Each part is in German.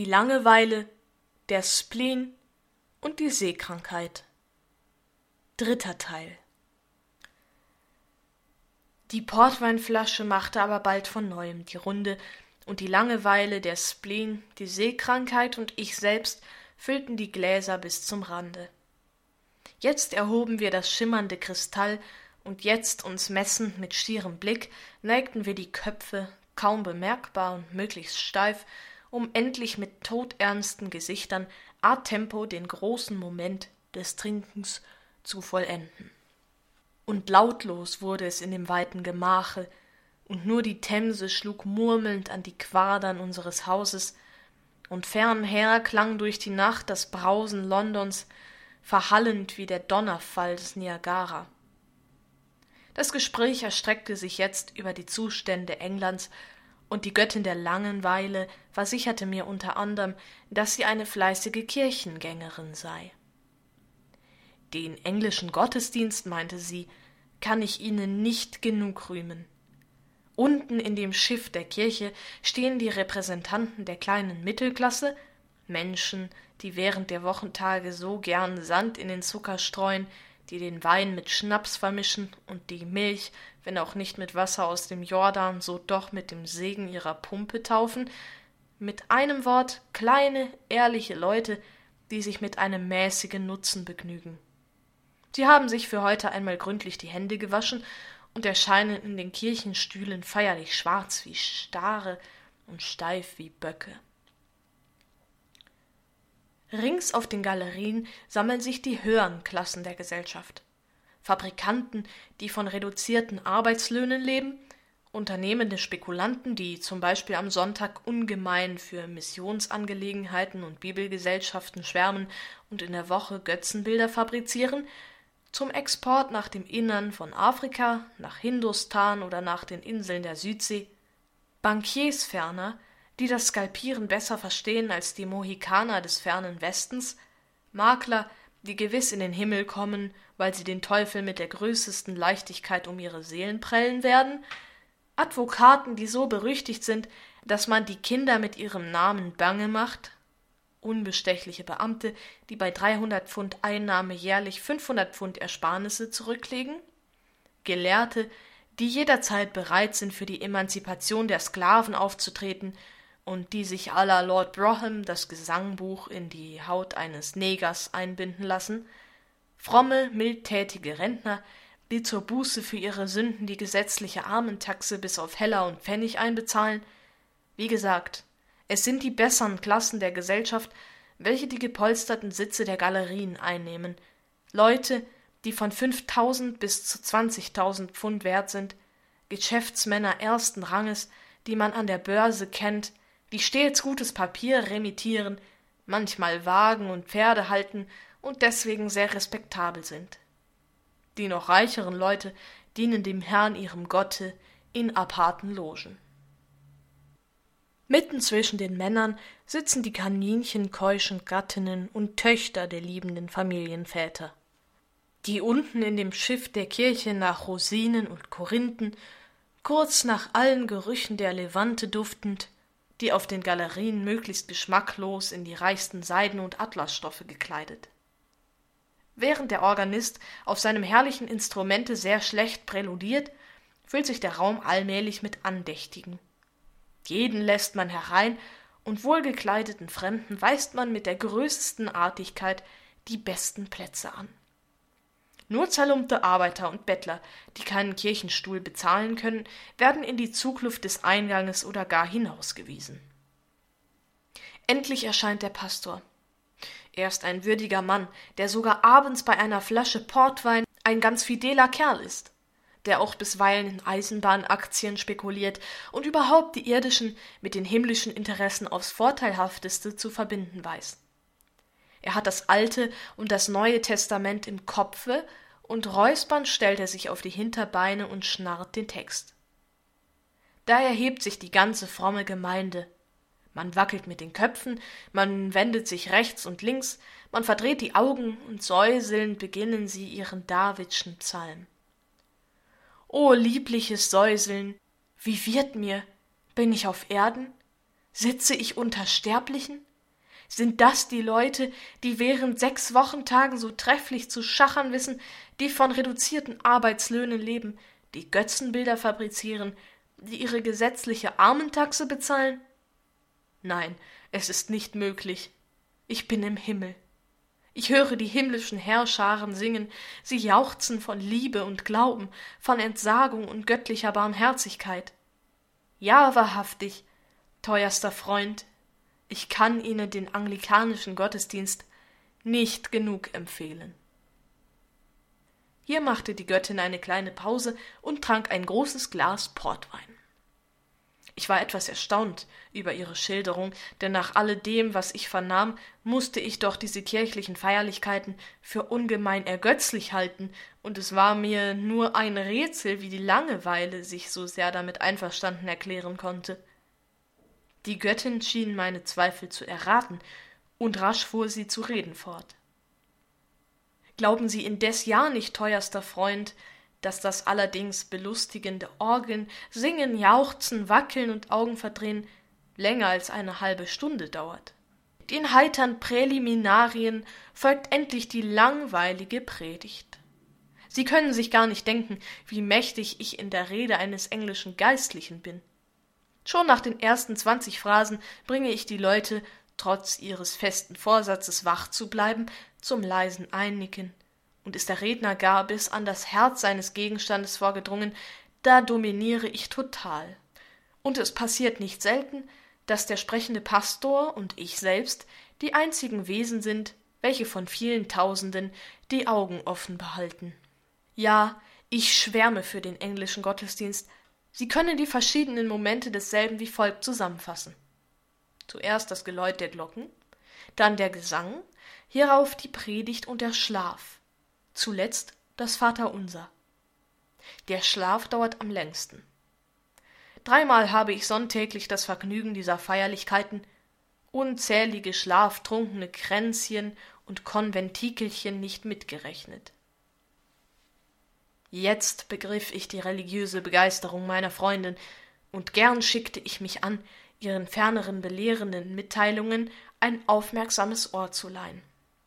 Langeweile, der Spleen und die Seekrankheit. 3. Teil. Die Portweinflasche machte aber bald von neuem die Runde, und die Langeweile, der Spleen, die Seekrankheit und ich selbst füllten die Gläser bis zum Rande. Jetzt erhoben wir das schimmernde Kristall, und jetzt, uns messend mit schierem Blick, neigten wir die Köpfe, kaum bemerkbar und möglichst steif, um endlich mit todernsten Gesichtern a tempo den großen Moment des Trinkens zu vollenden. Und lautlos wurde es in dem weiten Gemache, und nur die Themse schlug murmelnd an die Quadern unseres Hauses, und fernher klang durch die Nacht das Brausen Londons, verhallend wie der Donnerfall des Niagara. Das Gespräch erstreckte sich jetzt über die Zustände Englands, und die Göttin der Langeweile versicherte mir unter anderem, dass sie eine fleißige Kirchengängerin sei. Den englischen Gottesdienst, meinte sie, kann ich Ihnen nicht genug rühmen. Unten in dem Schiff der Kirche stehen die Repräsentanten der kleinen Mittelklasse, Menschen, die während der Wochentage so gern Sand in den Zucker streuen, die den Wein mit Schnaps vermischen und die Milch, wenn auch nicht mit Wasser aus dem Jordan, so doch mit dem Segen ihrer Pumpe taufen, mit einem Wort kleine, ehrliche Leute, die sich mit einem mäßigen Nutzen begnügen. Sie haben sich für heute einmal gründlich die Hände gewaschen und erscheinen in den Kirchenstühlen feierlich schwarz wie Stare und steif wie Böcke. Rings auf den Galerien sammeln sich die höheren Klassen der Gesellschaft. Fabrikanten, die von reduzierten Arbeitslöhnen leben, unternehmende Spekulanten, die zum Beispiel am Sonntag ungemein für Missionsangelegenheiten und Bibelgesellschaften schwärmen und in der Woche Götzenbilder fabrizieren, zum Export nach dem Innern von Afrika, nach Hindustan oder nach den Inseln der Südsee, Bankiers ferner, die das Skalpieren besser verstehen als die Mohikaner des fernen Westens, Makler, die gewiss in den Himmel kommen, weil sie den Teufel mit der größtesten Leichtigkeit um ihre Seelen prellen werden, Advokaten, die so berüchtigt sind, dass man die Kinder mit ihrem Namen bange macht, unbestechliche Beamte, die bei 300 Pfund Einnahme jährlich 500 Pfund Ersparnisse zurücklegen, Gelehrte, die jederzeit bereit sind, für die Emanzipation der Sklaven aufzutreten und die sich à la Lord Brougham das Gesangbuch in die Haut eines Negers einbinden lassen, fromme, mildtätige Rentner, die zur Buße für ihre Sünden die gesetzliche Armentaxe bis auf Heller und Pfennig einbezahlen. Wie gesagt, es sind die besseren Klassen der Gesellschaft, welche die gepolsterten Sitze der Galerien einnehmen, Leute, die von 5.000 bis zu 20.000 Pfund wert sind, Geschäftsmänner ersten Ranges, die man an der Börse kennt, die stets gutes Papier remittieren, manchmal Wagen und Pferde halten und deswegen sehr respektabel sind. Die noch reicheren Leute dienen dem Herrn ihrem Gotte in aparten Logen. Mitten zwischen den Männern sitzen die kaninchenkeuschen Gattinnen und Töchter der liebenden Familienväter, die unten in dem Schiff der Kirche nach Rosinen und Korinthen, kurz nach allen Gerüchen der Levante duftend, die auf den Galerien möglichst geschmacklos in die reichsten Seiden- und Atlasstoffe gekleidet. Während der Organist auf seinem herrlichen Instrumente sehr schlecht präludiert, füllt sich der Raum allmählich mit Andächtigen. Jeden lässt man herein, und wohlgekleideten Fremden weist man mit der größten Artigkeit die besten Plätze an. Nur zerlumpte Arbeiter und Bettler, die keinen Kirchenstuhl bezahlen können, werden in die Zugluft des Einganges oder gar hinausgewiesen. Endlich erscheint der Pastor. Er ist ein würdiger Mann, der sogar abends bei einer Flasche Portwein ein ganz fideler Kerl ist, der auch bisweilen in Eisenbahnaktien spekuliert und überhaupt die irdischen mit den himmlischen Interessen aufs Vorteilhafteste zu verbinden weiß. Er hat das Alte und das Neue Testament im Kopfe, und räuspernd stellt er sich auf die Hinterbeine und schnarrt den Text. Da erhebt sich die ganze fromme Gemeinde. Man wackelt mit den Köpfen, man wendet sich rechts und links, man verdreht die Augen, und säuselnd beginnen sie ihren Davidschen Psalm. O liebliches Säuseln, wie wird mir? Bin ich auf Erden? Sitze ich unter Sterblichen? Sind das die Leute, die während 6 Wochentagen so trefflich zu schachern wissen, die von reduzierten Arbeitslöhnen leben, die Götzenbilder fabrizieren, die ihre gesetzliche Armentaxe bezahlen? Nein, es ist nicht möglich. Ich bin im Himmel. Ich höre die himmlischen Heerscharen singen, sie jauchzen von Liebe und Glauben, von Entsagung und göttlicher Barmherzigkeit. Ja, wahrhaftig, teuerster Freund, ich kann Ihnen den anglikanischen Gottesdienst nicht genug empfehlen. Hier machte die Göttin eine kleine Pause und trank ein großes Glas Portwein. Ich war etwas erstaunt über ihre Schilderung, denn nach alledem, was ich vernahm, musste ich doch diese kirchlichen Feierlichkeiten für ungemein ergötzlich halten, und es war mir nur ein Rätsel, wie die Langeweile sich so sehr damit einverstanden erklären konnte. Die Göttin schien meine Zweifel zu erraten, und rasch fuhr sie zu reden fort. Glauben Sie indes ja nicht, teuerster Freund, dass das allerdings belustigende Orgeln, Singen, Jauchzen, Wackeln und Augenverdrehen länger als eine halbe Stunde dauert. Den heitern Präliminarien folgt endlich die langweilige Predigt. Sie können sich gar nicht denken, wie mächtig ich in der Rede eines englischen Geistlichen bin. Schon nach den ersten 20 Phrasen bringe ich die Leute, trotz ihres festen Vorsatzes wach zu bleiben, zum leisen Einnicken. Und ist der Redner gar bis an das Herz seines Gegenstandes vorgedrungen, da dominiere ich total. Und es passiert nicht selten, dass der sprechende Pastor und ich selbst die einzigen Wesen sind, welche von vielen Tausenden die Augen offen behalten. Ja, ich schwärme für den englischen Gottesdienst. Sie können die verschiedenen Momente desselben wie folgt zusammenfassen. Zuerst das Geläut der Glocken, dann der Gesang, hierauf die Predigt und der Schlaf. Zuletzt das Vaterunser. Der Schlaf dauert am längsten. 3-mal habe ich sonntäglich das Vergnügen dieser Feierlichkeiten, unzählige schlaftrunkene Kränzchen und Konventikelchen nicht mitgerechnet. Jetzt begriff ich die religiöse Begeisterung meiner Freundin, und gern schickte ich mich an, ihren ferneren belehrenden Mitteilungen ein aufmerksames Ohr zu leihen.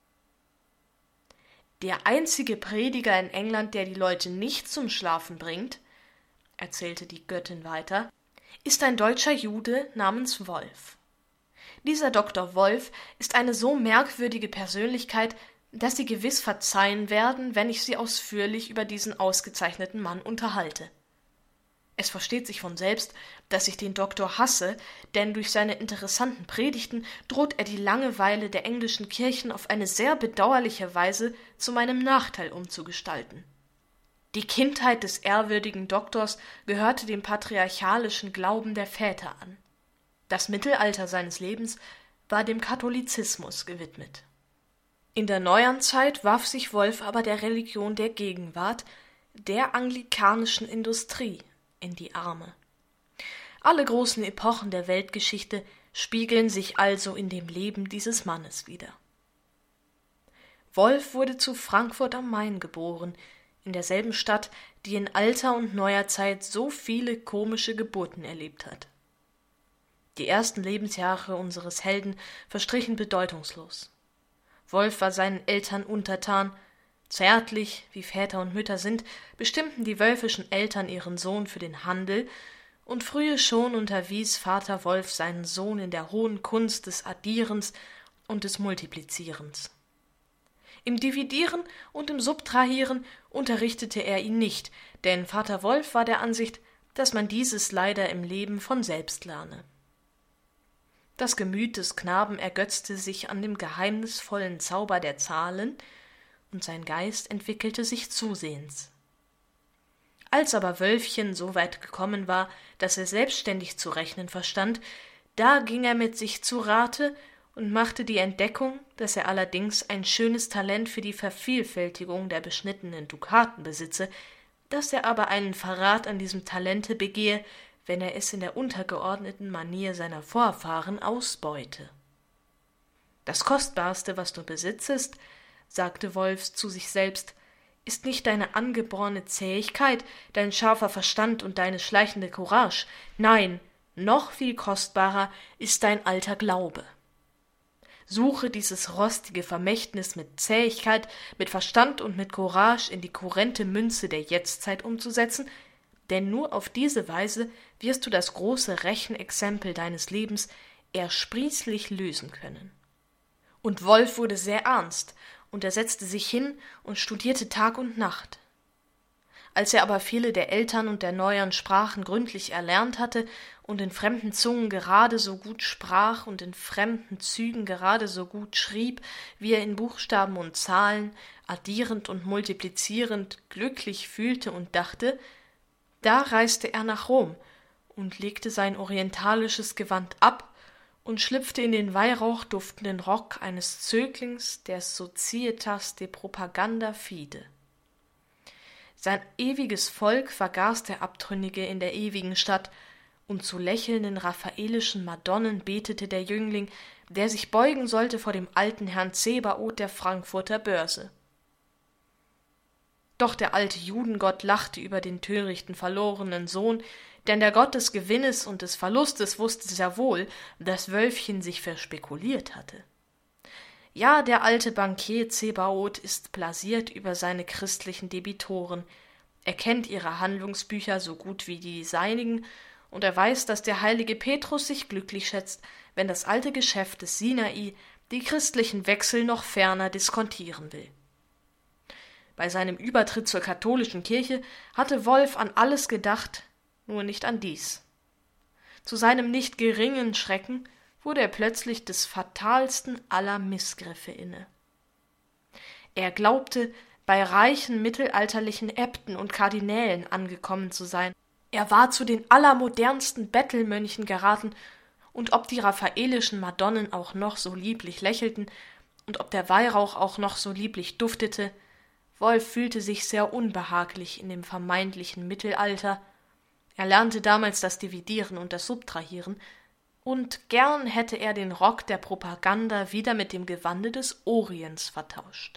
Der einzige Prediger in England, der die Leute nicht zum Schlafen bringt, erzählte die Göttin weiter, ist ein deutscher Jude namens Wolf. Dieser Dr. Wolf ist eine so merkwürdige Persönlichkeit, dass Sie gewiss verzeihen werden, wenn ich Sie ausführlich über diesen ausgezeichneten Mann unterhalte. Es versteht sich von selbst, dass ich den Doktor hasse, denn durch seine interessanten Predigten droht er die Langeweile der englischen Kirchen auf eine sehr bedauerliche Weise zu meinem Nachteil umzugestalten. Die Kindheit des ehrwürdigen Doktors gehörte dem patriarchalischen Glauben der Väter an. Das Mittelalter seines Lebens war dem Katholizismus gewidmet. In der neueren Zeit warf sich Wolf aber der Religion der Gegenwart, der anglikanischen Industrie, in die Arme. Alle großen Epochen der Weltgeschichte spiegeln sich also in dem Leben dieses Mannes wider. Wolf wurde zu Frankfurt am Main geboren, in derselben Stadt, die in alter und neuer Zeit so viele komische Geburten erlebt hat. Die ersten Lebensjahre unseres Helden verstrichen bedeutungslos. Wolf war seinen Eltern untertan. Zärtlich, wie Väter und Mütter sind, bestimmten die wölfischen Eltern ihren Sohn für den Handel, und frühe schon unterwies Vater Wolf seinen Sohn in der hohen Kunst des Addierens und des Multiplizierens. Im Dividieren und im Subtrahieren unterrichtete er ihn nicht, denn Vater Wolf war der Ansicht, dass man dieses leider im Leben von selbst lerne. Das Gemüt des Knaben ergötzte sich an dem geheimnisvollen Zauber der Zahlen, und sein Geist entwickelte sich zusehends. Als aber Wölfchen so weit gekommen war, dass er selbstständig zu rechnen verstand, da ging er mit sich zu Rate und machte die Entdeckung, dass er allerdings ein schönes Talent für die Vervielfältigung der beschnittenen Dukaten besitze, dass er aber einen Verrat an diesem Talente begehe, wenn er es in der untergeordneten Manier seiner Vorfahren ausbeute. »Das Kostbarste, was du besitzest«, sagte Wolf zu sich selbst, »ist nicht deine angeborene Zähigkeit, dein scharfer Verstand und deine schleichende Courage, nein, noch viel kostbarer ist dein alter Glaube. Suche dieses rostige Vermächtnis mit Zähigkeit, mit Verstand und mit Courage in die kurrente Münze der Jetztzeit umzusetzen, denn nur auf diese Weise wirst du das große Rechenexempel deines Lebens ersprießlich lösen können. Und Wolf wurde sehr ernst, und er setzte sich hin und studierte Tag und Nacht. Als er aber viele der älteren und der neueren Sprachen gründlich erlernt hatte und in fremden Zungen gerade so gut sprach und in fremden Zügen gerade so gut schrieb, wie er in Buchstaben und Zahlen, addierend und multiplizierend, glücklich fühlte und dachte, da reiste er nach Rom und legte sein orientalisches Gewand ab und schlüpfte in den weihrauchduftenden Rock eines Zöglings der Societas de Propaganda Fide. Sein ewiges Volk vergaß der Abtrünnige in der ewigen Stadt, und zu lächelnden raphaelischen Madonnen betete der Jüngling, der sich beugen sollte vor dem alten Herrn Zebaoth der Frankfurter Börse. Doch der alte Judengott lachte über den törichten verlorenen Sohn, denn der Gott des Gewinnes und des Verlustes wusste sehr wohl, dass Wölfchen sich verspekuliert hatte. Ja, der alte Bankier Zebaoth ist blasiert über seine christlichen Debitoren. Er kennt ihre Handlungsbücher so gut wie die seinigen, und er weiß, dass der heilige Petrus sich glücklich schätzt, wenn das alte Geschäft des Sinai die christlichen Wechsel noch ferner diskontieren will. Bei seinem Übertritt zur katholischen Kirche hatte Wolf an alles gedacht, nur nicht an dies. Zu seinem nicht geringen Schrecken wurde er plötzlich des fatalsten aller Missgriffe inne. Er glaubte, bei reichen mittelalterlichen Äbten und Kardinälen angekommen zu sein. Er war zu den allermodernsten Bettelmönchen geraten, und ob die raphaelischen Madonnen auch noch so lieblich lächelten und ob der Weihrauch auch noch so lieblich duftete, Wolf fühlte sich sehr unbehaglich in dem vermeintlichen Mittelalter. Er lernte damals das Dividieren und das Subtrahieren, und gern hätte er den Rock der Propaganda wieder mit dem Gewande des Orients vertauscht.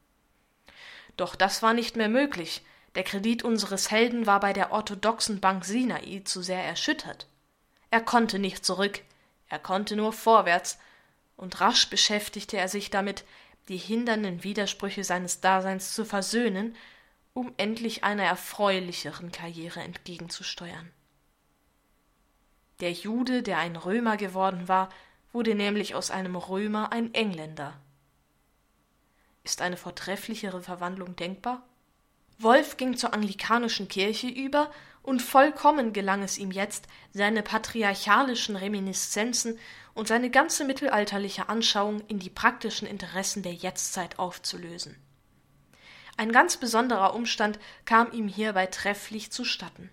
Doch das war nicht mehr möglich. Der Kredit unseres Helden war bei der orthodoxen Bank Sinai zu sehr erschüttert. Er konnte nicht zurück, er konnte nur vorwärts, und rasch beschäftigte er sich damit, die hindernden Widersprüche seines Daseins zu versöhnen, um endlich einer erfreulicheren Karriere entgegenzusteuern. Der Jude, der ein Römer geworden war, wurde nämlich aus einem Römer ein Engländer. Ist eine vortrefflichere Verwandlung denkbar? Wolf ging zur anglikanischen Kirche über, und vollkommen gelang es ihm jetzt, seine patriarchalischen Reminiszenzen und seine ganze mittelalterliche Anschauung in die praktischen Interessen der Jetztzeit aufzulösen. Ein ganz besonderer Umstand kam ihm hierbei trefflich zustatten.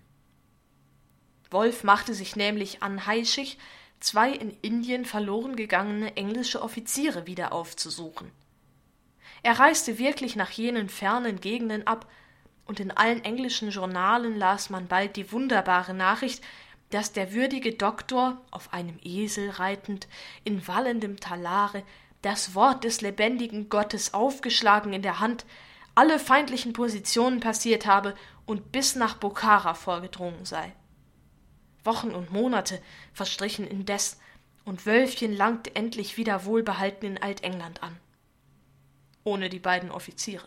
Wolf machte sich nämlich anheischig, 2 in Indien verloren gegangene englische Offiziere wieder aufzusuchen. Er reiste wirklich nach jenen fernen Gegenden ab, und in allen englischen Journalen las man bald die wunderbare Nachricht, dass der würdige Doktor, auf einem Esel reitend, in wallendem Talare, das Wort des lebendigen Gottes aufgeschlagen in der Hand, alle feindlichen Positionen passiert habe und bis nach Bokhara vorgedrungen sei. Wochen und Monate verstrichen indes, und Wölfchen langte endlich wieder wohlbehalten in Altengland an. Ohne die beiden Offiziere.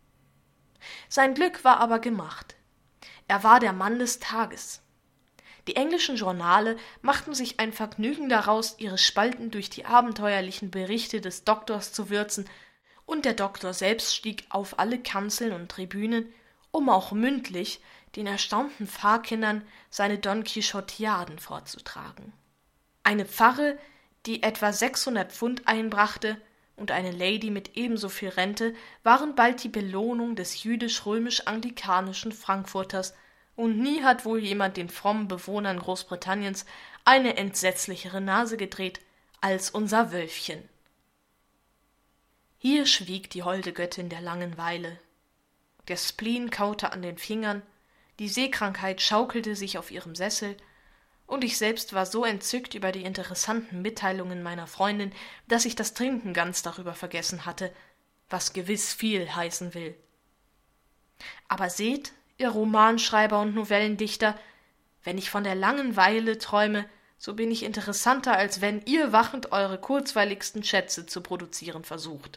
Sein Glück war aber gemacht. Er war der Mann des Tages. Die englischen Journale machten sich ein Vergnügen daraus, ihre Spalten durch die abenteuerlichen Berichte des Doktors zu würzen, und der Doktor selbst stieg auf alle Kanzeln und Tribünen, um auch mündlich den erstaunten Pfarrkindern seine Don Quixotiaden vorzutragen. Eine Pfarre, die etwa 600 Pfund einbrachte, und eine Lady mit ebenso viel Rente waren bald die Belohnung des jüdisch-römisch-anglikanischen Frankfurters, und nie hat wohl jemand den frommen Bewohnern Großbritanniens eine entsetzlichere Nase gedreht als unser Wölfchen. Hier schwieg die holde Göttin der Langenweile. Der Spleen kaute an den Fingern, die Seekrankheit schaukelte sich auf ihrem Sessel, und ich selbst war so entzückt über die interessanten Mitteilungen meiner Freundin, dass ich das Trinken ganz darüber vergessen hatte, was gewiss viel heißen will. Aber seht, ihr Romanschreiber und Novellendichter, wenn ich von der Langenweile träume, so bin ich interessanter, als wenn ihr wachend eure kurzweiligsten Schätze zu produzieren versucht.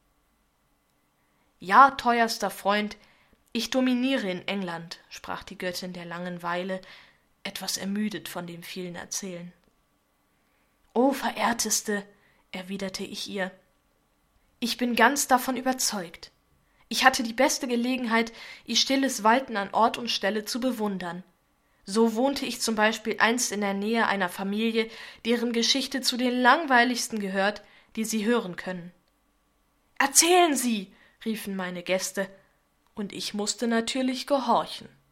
Ja, teuerster Freund, ich dominiere in England, sprach die Göttin der Langenweile, etwas ermüdet von dem vielen Erzählen. O Verehrteste, erwiderte ich ihr, ich bin ganz davon überzeugt. Ich hatte die beste Gelegenheit, ihr stilles Walten an Ort und Stelle zu bewundern. So wohnte ich zum Beispiel einst in der Nähe einer Familie, deren Geschichte zu den langweiligsten gehört, die Sie hören können. »Erzählen Sie«, riefen meine Gäste, und ich musste natürlich gehorchen.